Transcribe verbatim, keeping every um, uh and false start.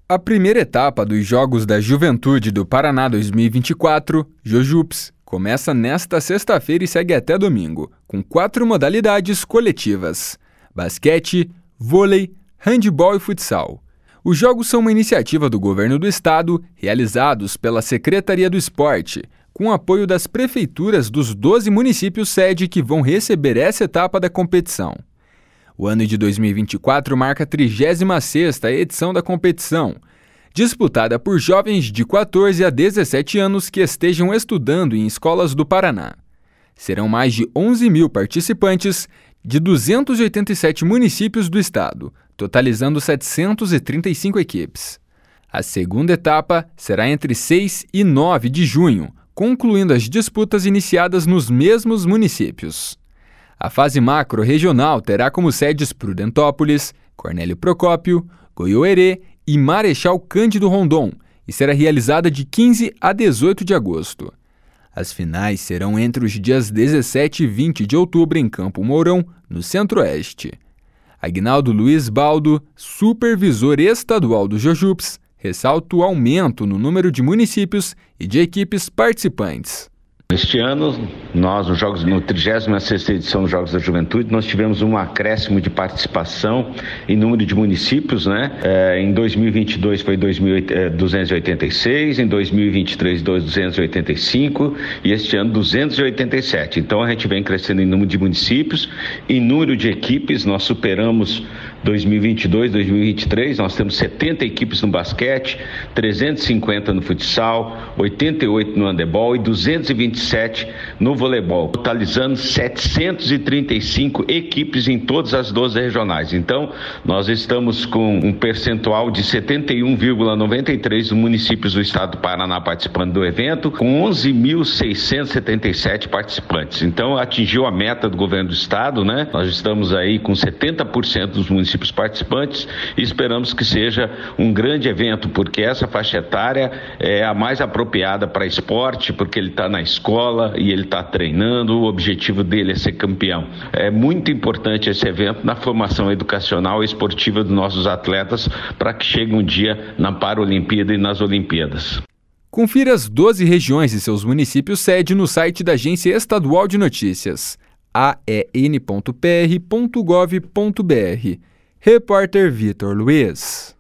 A primeira etapa dos Jogos da Juventude do Paraná dois mil e vinte e quatro, Jojups, começa nesta sexta-feira e segue até domingo, com quatro modalidades coletivas: basquete, vôlei, handebol e futsal. Os jogos são uma iniciativa do governo do estado, realizados pela Secretaria do Esporte, com apoio das prefeituras dos doze municípios sede que vão receber essa etapa da competição. O ano de dois mil e vinte e quatro marca a trigésima sexta edição da competição, disputada por jovens de quatorze a dezessete anos que estejam estudando em escolas do Paraná. Serão mais de onze mil participantes de duzentos e oitenta e sete municípios do estado, totalizando setecentas e trinta e cinco equipes. A segunda etapa será entre seis e nove de junho, concluindo as disputas iniciadas nos mesmos municípios. A fase macro-regional terá como sedes Prudentópolis, Cornélio Procópio, Goiôerê e Marechal Cândido Rondon e será realizada de quinze a dezoito de agosto. As finais serão entre os dias dezessete e vinte de outubro em Campo Mourão, no Centro-Oeste. Aguinaldo Luiz Baldo, supervisor estadual do Jojups, ressalta o aumento no número de municípios e de equipes participantes. Este ano, nós, nos jogos, no trigésima sexta edição dos Jogos da Juventude, nós tivemos um acréscimo de participação em número de municípios, né? É, em dois mil e vinte e dois foi dois mil duzentos e oitenta e seis, em dois mil e vinte e três, duzentos e oitenta e cinco e este ano duzentos e oitenta e sete. Então a gente vem crescendo em número de municípios, em número de equipes, nós superamos dois mil e vinte e dois, dois mil e vinte e três, nós temos setenta equipes no basquete, trezentas e cinquenta no futsal, oitenta e oito no handebol e duzentas e vinte e sete no voleibol, totalizando setecentas e trinta e cinco equipes em todas as doze regionais. Então, nós estamos com um percentual de setenta e um vírgula noventa e três municípios do estado do Paraná participando do evento, com onze mil seiscentos e setenta e sete participantes. Então, atingiu a meta do governo do estado, né? Nós estamos aí com setenta por cento dos municípios participantes e esperamos que seja um grande evento, porque essa faixa etária é a mais apropriada para esporte, porque ele está na escola e ele está treinando, o objetivo dele é ser campeão. É muito importante esse evento na formação educacional e esportiva dos nossos atletas para que chegue um dia na Paralimpíada e nas Olimpíadas. Confira as doze regiões e seus municípios sede no site da Agência Estadual de Notícias, a e n ponto p r ponto gov ponto b r. Repórter Vitor Luiz.